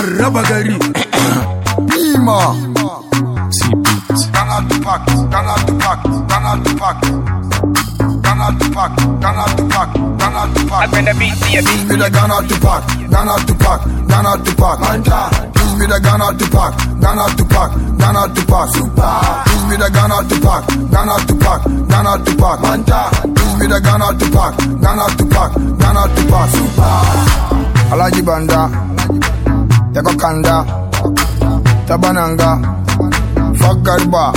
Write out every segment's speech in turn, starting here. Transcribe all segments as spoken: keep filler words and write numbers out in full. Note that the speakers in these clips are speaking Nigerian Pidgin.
Arabagari Nima C-Beat Gana Tupac, Gana Tupac, Gana Tupac Gana Tupac, Gana Tupac, Gana Tupac I'm gonna beat the Give me the Gana Tupac, Gana Tupac, Gana Tupac Manja Give me the Gana Tupac, Gana Tupac, Gana Tupac Super Give me the Gana Tupac, Gana Tupac, Gana Tupac Manja Give me the Gana Tupac, Gana Tupac, Gana Tupac Super Alaji Banda Yako Kanda Tabananga Fuck Garba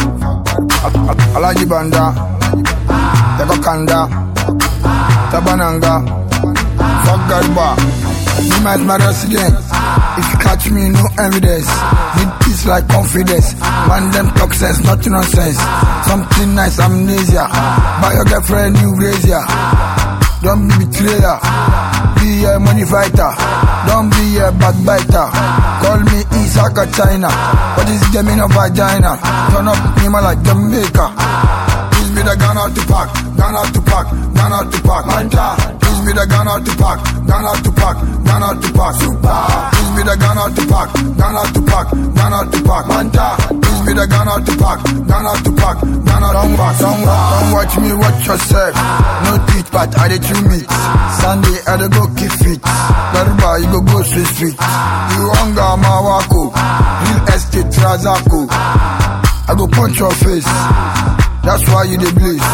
Alaji Banda Yako Kanda Tabananga Fuck Garba Me might my resident. If you catch me, no evidence. Need peace like confidence. One them talk sense, not nonsense. Something nice, amnesia. Buy your girlfriend, new brazier. Don't be betrayer. Be a money fighter. Don't be a backbiter. Call me Isaka China. What is Gemini of vagina? Turn up Nima like Jamaica. Give me the Gana Tupac, Gana Tupac, Gana Tupac Manja. Give me the Gana Tupac, Gana Tupac, Gana Tupac Super. Give me the Gana Tupac, Gana Tupac, Gana Tupac Manja. Give me the Gana Tupac, Gana Tupac, Gana Tupac Super. Don't watch me, watch yourself. No teeth, but I did you meet. Sunday I dey go keep fit. Garba you go go sweet street. You hunger Mawako, real estate Razako. I go punch your face. That's why you dey blaze.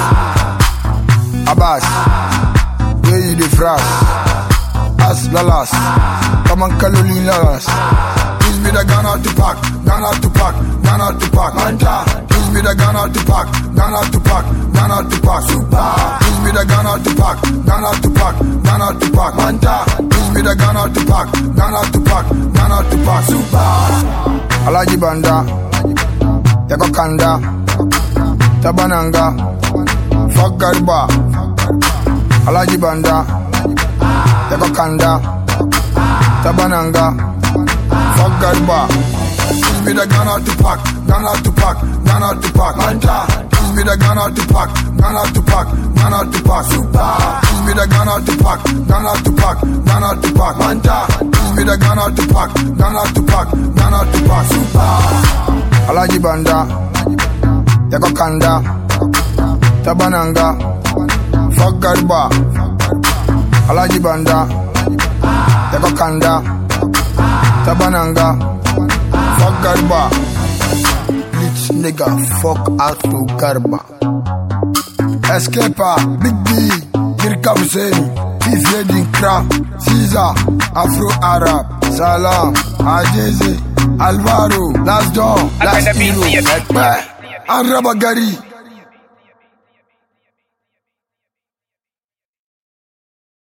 Abbas, where you dey frost? As Lalas, come on Kalolin Lalas. Give me the Gana Tupac, Gana Tupac, Gana Tupac Manja. Give me the Gana Tupac, Gana Tupac, Gana Tupac Super. Give me the Gana Tupac, Gana Tupac, Gana Tupac Manja. Give me the Gana Tupac, Gana Tupac, Gana Tupac Super. Alaji Banda, Yako Kanda Tabananga Fuck Garba Alaji Banda Yako Kanda Tabananga Fuck Garba Give me the Gana Tupac, Gana Tupac, Gana Tupac Manja Give me the Gana Tupac, Gana Tupac, Gana Tupac Super Give me the Gana Tupac, Gana Tupac, Gana Tupac Manja Give me the Gana Tupac, Gana Tupac, Gana Tupac Super Alaji Banda Yako Kanda Tabananga Fuck Garba Alaji Banda Yako Kanda Tabananga Fuck Garba Rich nigga fuck out to Garba Escaper Big B Mirka Hussein Fifth Wedding Crap Caesar Afro Arab Salam Ajeze Alvaro Last Dawn Last Hero Arabagari